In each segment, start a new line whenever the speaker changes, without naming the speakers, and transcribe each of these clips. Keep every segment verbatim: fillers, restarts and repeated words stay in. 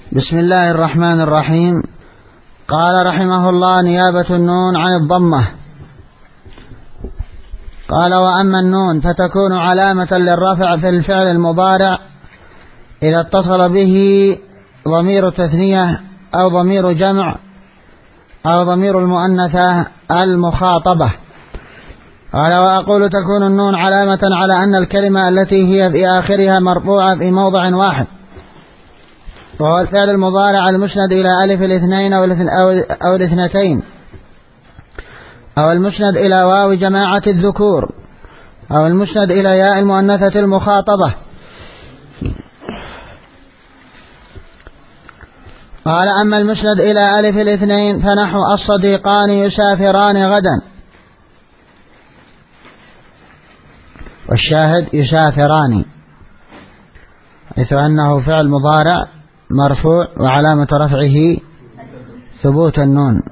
بسم الله الرحمن الرحيم. قال رحمه الله: نيابة النون عن الضمة. قال: وأما النون فتكون علامة للرفع في الفعل المضارع إذا اتصل به ضمير تثنية أو ضمير جمع أو ضمير المؤنثة المخاطبة. قال: وأقول تكون النون علامة على أن الكلمة التي هي في آخرها مرفوعة في موضع واحد، وهو الفعل المضارع المسند إلى ألف الاثنين أو الاثنتين، أو المسند إلى واو جماعة الذكور، أو المسند إلى ياء المؤنثة المخاطبة. قال: أما المسند إلى ألف الاثنين فنحو الصديقان يسافران غدا، والشاهد يسافران، حيث أنه فعل مضارع مرفوع وعلامة رفعه ثبوت النون،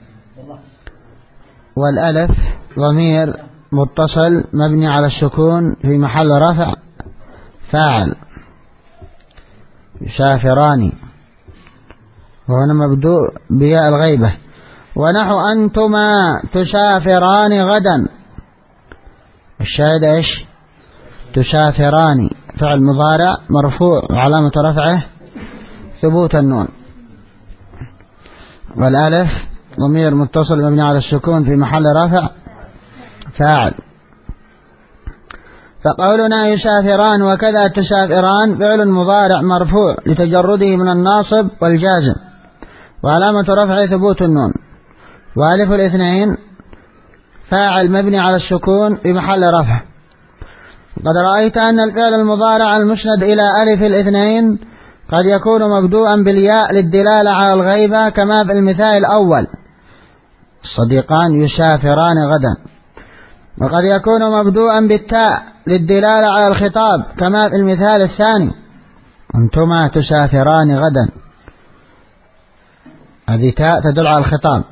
والألف ضمير متصل مبني على السكون في محل رفع فاعل يسافران، وهنا مبدوء بياء الغيبة. ونحو أنتما تسافران غدا، الشاهد إيش؟ تسافران، فعل مضارع مرفوع وعلامة رفعه ثبوت النون، والألف ضمير متصل مبني على السكون في محل رفع فاعل. فقولنا يسافران وكذا تسافران فعل مضارع مرفوع لتجرده من الناصب والجازم، وعلامة رفعه ثبوت النون، وألف الاثنين فاعل مبني على السكون في محل رفع. قد رأيت أن الفعل المضارع المسند إلى ألف الاثنين قد يكون مبدوءا بالياء للدلالة على الغيبة كما في المثال الأول الصديقان يسافران غدا، وقد يكون مبدوءا بالتاء للدلالة على الخطاب كما في المثال الثاني أنتما تسافران غدا، هذه تاء تدل على الخطاب.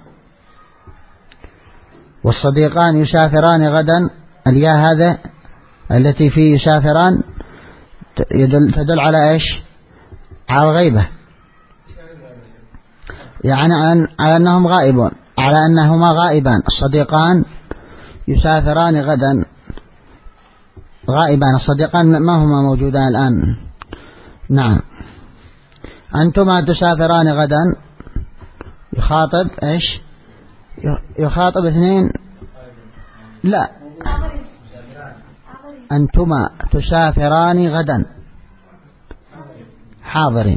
والصديقان يسافران غدا، الياء هذا التي فيه يسافران يدل تدل على إيش؟ على الغيبة، يعني على أنهم غائبون، على أنهما غائبان. الصديقان يسافران غدا غائبان، الصديقان ما هما موجودان الآن. نعم. أنتما تسافران غدا يخاطب إيش؟ يخاطب اثنين، لا، أنتما تسافران غدا حاضرين.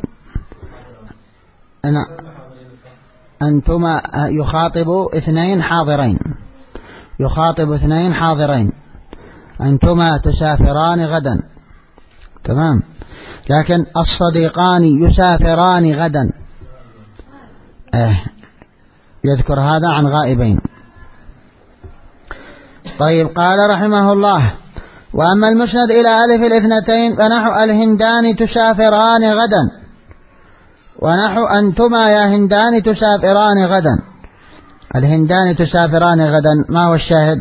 أنا أنتما يخاطب اثنين حاضرين، يخاطب اثنين حاضرين، أنتما تسافران غدا، تمام. لكن الصديقان يسافران غدا اه يذكر هذا عن غائبين. طيب. قال رحمه الله: وأما المسند إلى ألف الاثنتين فنحو الهندان تسافران غدا، ونحو أنتما يا هندان تسافران غدا. الهندان تسافران غدا، ما هو الشاهد؟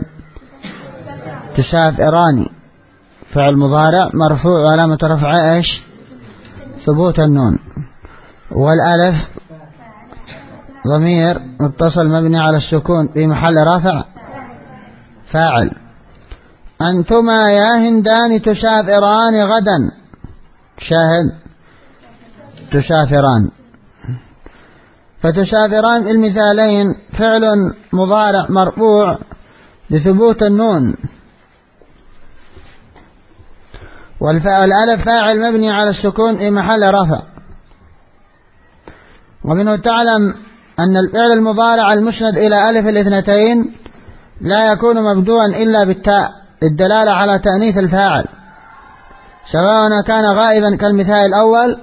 تسافران فعل مضارع مرفوع وعلامة رفعه إيش؟ ثبوت النون، والألف ضمير متصل مبني على السكون في محل رفع فاعل. أنتما يا هندان تسافران غدا، شاهد تسافران. فتسافران المثالين فعل مضارع مرفوع لثبوت النون، والألف فاعل مبني على السكون في محل رفع. ومنه تعلم أن الفعل المضارع المسند إلى ألف الاثنتين لا يكون مبدوءا إلا بالتاء للدلالة على تأنيث الفاعل، سواء كان غائبا كالمثال الأول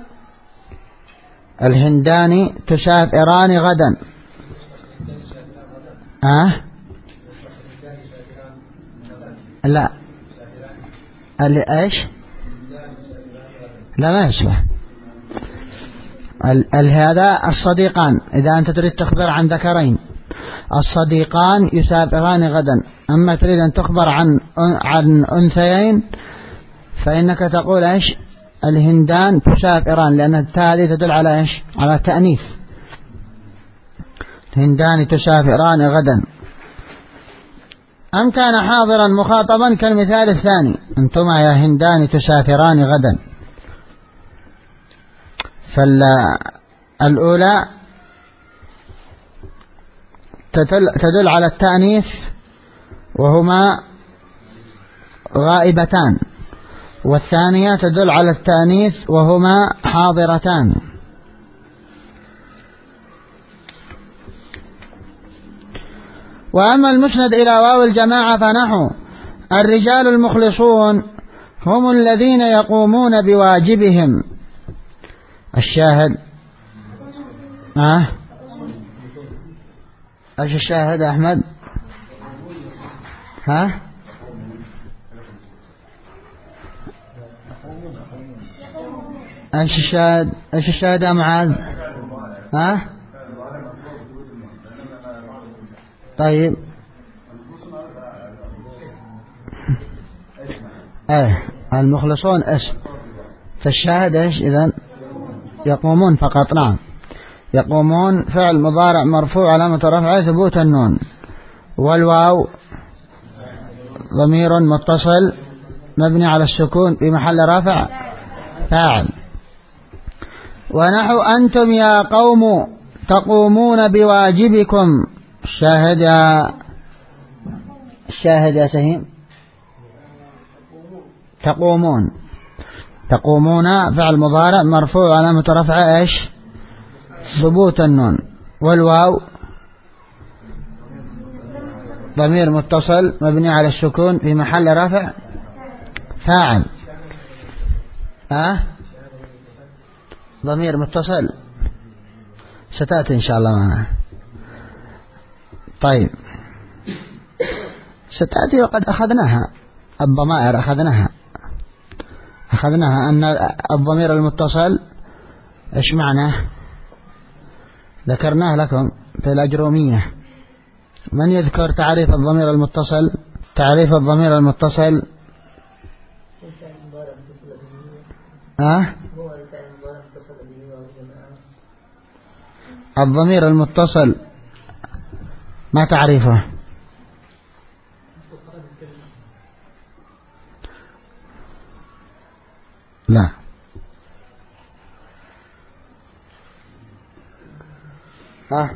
الهندان تسافران غدا. أه؟ لا، إيش؟ لا، ما يصلح. هذا الصديقان إذا أنت تريد تخبر عن ذكرين، الصديقان يسافران غدا. أما تريد أن تخبر عن عن أنثيين فإنك تقول إيش؟ الهندان تسافران، لأن التاء هذه تدل على إيش؟ على تأنيث. الهندان تسافران غدا. أم كان حاضرا مخاطبا كالمثال الثاني، أنتما يا هندان تسافران غدا. فالأولى تدل على التأنيث وهما غائبتان، والثانية تدل على التأنيث وهما حاضرتان. وأما المسند إلى واو الجماعة فنحو الرجال المخلصون هم الذين يقومون بواجبهم. الشاهد ها ايش الشاهد يا أحمد؟ ها ايش الشاهد؟ ايش الشاهد يا معاذ؟ ها طيب ايه المخلصون اسم، فالشاهد ايش اذن؟ يقومون فقط. نعم، يقومون فعل مضارع مرفوع علامة رفعه ثبوت النون، والواو ضمير متصل مبني على السكون في محل رفع فاعل. ونحو أنتم يا قوم تقومون بواجبكم. الشاهد يا الشاهد يا سهيم تقومون. تقومون فعل مضارع مرفوع علامة رفعه ايش؟ ثبوت النون، والواو ضمير متصل مبني على السكون في محل رفع فاعل. ها أه؟ ضمير متصل ستأتي إن شاء الله معنا. طيب ستأتي وقد أخذناها، الضمائر أخذناها أخذناها أن الضمير المتصل إيش معناه؟ ذكرناه لكم في الأجرومية. من يذكر تعريف الضمير المتصل؟ تعريف الضمير المتصل أه؟ الضمير المتصل ما تعريفه؟ لا ها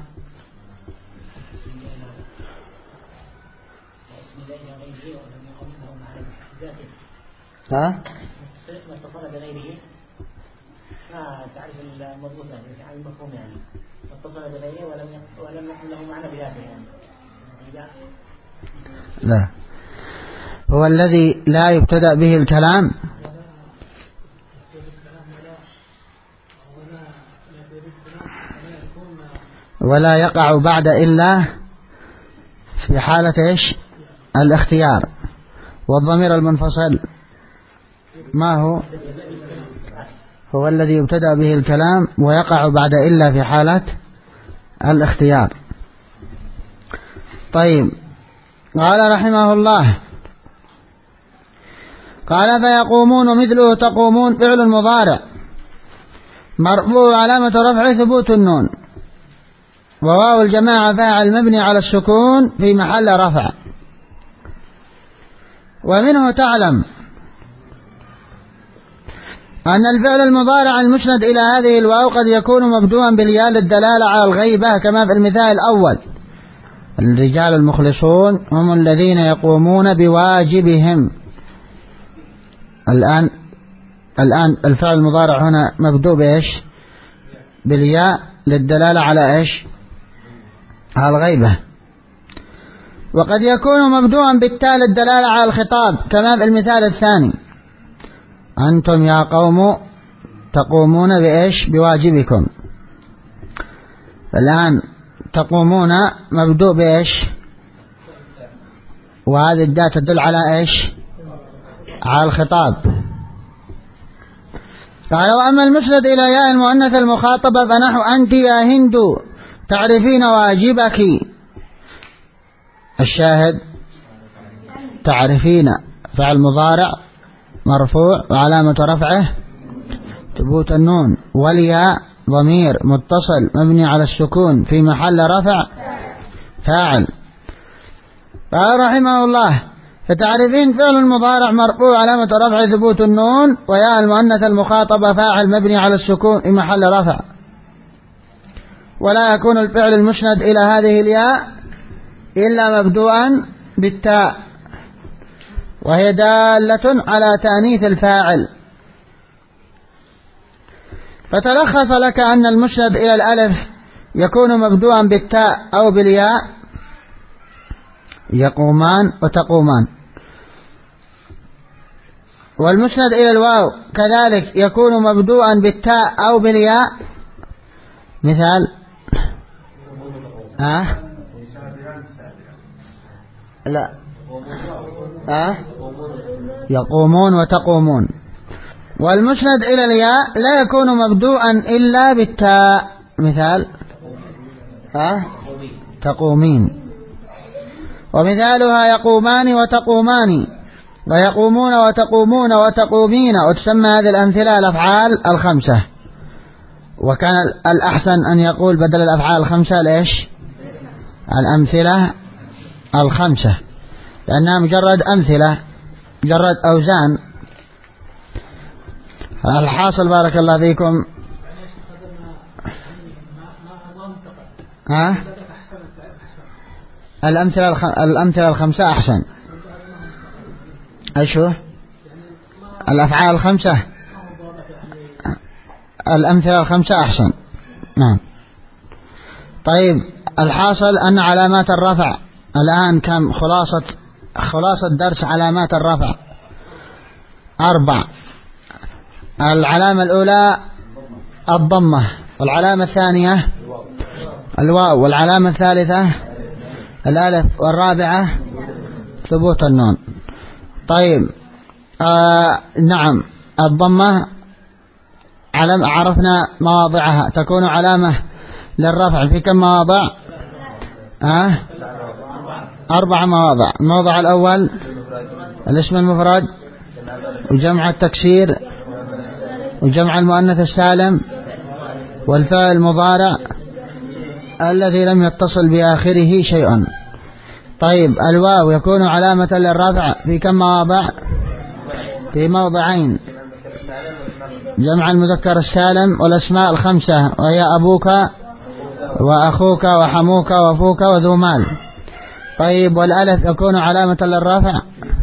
ها
ما اتصل بغيره ما تعرف المضبوط يعني المفهوم، يعني اتصل بغيره ولم ولم يكن له معنى بذاته يعني.
لا، هو الذي لا يبتدأ به الكلام ولا يقع بعد إلا في حالة إيش؟ الاختيار. والضمير المنفصل ما هو؟ هو الذي يبتدأ به الكلام ويقع بعد إلا في حالة الاختيار. طيب، قال رحمه الله قال فيقومون مثله تقومون فعل مضارع مرفوع علامة رفعه ثبوت النون، وواو الجماعة فاعل مبني على السكون في محل رفع. ومنه تعلم أن الفعل المضارع المسند إلى هذه الواو قد يكون مبدوءا بالياء للدلالة على الغيبة كما في المثال الأول. الرجال المخلصون هم الذين يقومون بواجبهم. الآن الآن الفعل المضارع هنا مبدوء بإيش؟ بالياء للدلالة على إيش؟ على الغيبة. وقد يكون مبدوءا بالتاء للدلالة على الخطاب كما في المثال الثاني. أنتم يا قوم تقومون بإيش؟ بواجبكم. الآن تقومون مبدوء بإيش؟ وهذه الداء تدل على إيش؟ على الخطاب. قال وأما المسند إلى ياء المؤنث المخاطبة فنحو أنت يا هند تعرفين واجبك. الشاهد تعرفين فعل مضارع مرفوع وعلامة رفعه ثبوت النون. والياء ضمير متصل مبني على السكون في محل رفع فاعل. قال رحمه الله: فتعرفين فعل مضارع مرفوع علامة رفع ثبوت النون، وياء المؤنث المخاطبة فاعل مبني على السكون في محل رفع. ولا يكون الفعل المسند إلى هذه الياء إلا مبدوءا بالتاء، وهي دالة على تأنيث الفاعل. فتلخص لك أن المسند إلى الألف يكون مبدوءا بالتاء أو بالياء، يقومان وتقومان. والمسند إلى الواو كذلك يكون مبدوءا بالتاء أو بالياء. مثال أه؟ لا أه؟ يقومون وتقومون. والمسند إلى الياء لا يكون مبدوءا إلا بالتاء. مثال أه؟ تقومين. ومثالها يقومان وتقومان، ويقومون وتقومون وتقومين. وتسمى هذه الأمثلة الأفعال الخمسة. وكان الأحسن أن يقول بدل الأفعال الخمسة ليش الأمثلة الخمسة، لأنها مجرد أمثلة، مجرد أوزان. الحاصل بارك الله فيكم ها الأمثلة الخ... الأمثلة الخمسة أحسن. أشو الأفعال الخمسة، الأمثلة الخمسة أحسن. نعم. طيب، الحاصل أن علامات الرفع الآن كم؟ خلاصة خلاصة درس علامات الرفع أربع. العلامة الأولى الضمة، والعلامة الثانية الواو، والعلامة الثالثة الألف، والرابعة ثبوت النون. طيب آه نعم، الضمة علم عرفنا مواضعها، تكون علامة للرفع في كم مواضع؟ آه أربع مواضع. الموضع الأول الاسم المفرد، وجمع التكسير، وجمع المؤنث السالم، والفاعل المضارع الذي لم يتصل بآخره شيء. طيب، الواو يكون علامة للرفع في كم مواضع؟ في موضعين، جمع المذكر السالم والأسماء الخمسة، وهي أبوك وأخوك وحموك وفوك وذو مال. طيب، والألف يكون علامة للرفع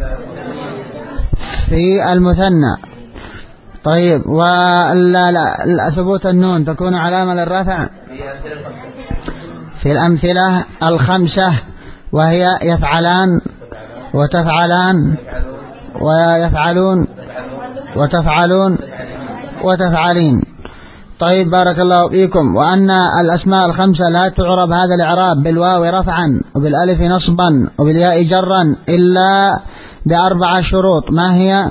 في المثنى. طيب، وثبوت النون تكون علامة للرفع في الأمثلة الخمسة، وهي يفعلان وتفعلان ويفعلون وتفعلون وتفعلين. طيب، بارك الله فيكم. وأن الأسماء الخمسة لا تعرب هذا الإعراب بالواو رفعا، وبالألف نصبا، وبالياء جرا، إلا بأربع شروط. ما هي؟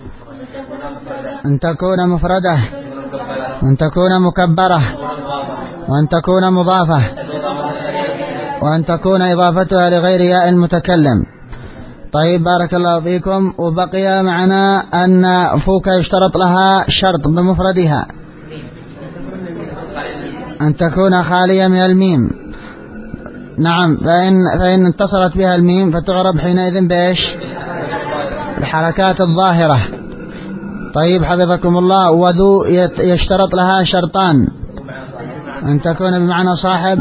أن تكون مفردة، وأن تكون مكبرة، وأن تكون مضافة، وأن تكون إضافتها لغير ياء المتكلم. طيب، بارك الله فيكم. وبقي معنا أن فوك يشترط لها شرط بمفردها، أن تكون خالية من الميم. نعم، فإن, فإن اتصلت بها الميم فتعرب حينئذ بإيش؟ الحركات الظاهرة. طيب، حفظكم الله. وذو يشترط لها شرطان، أن تكون بمعنى صاحب،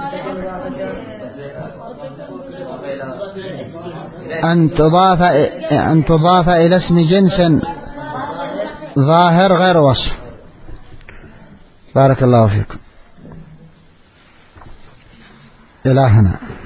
أن تضاف أن تضاف إلى اسم جنس ظاهر غير وصف. بارك الله فيكم. إلى هنا.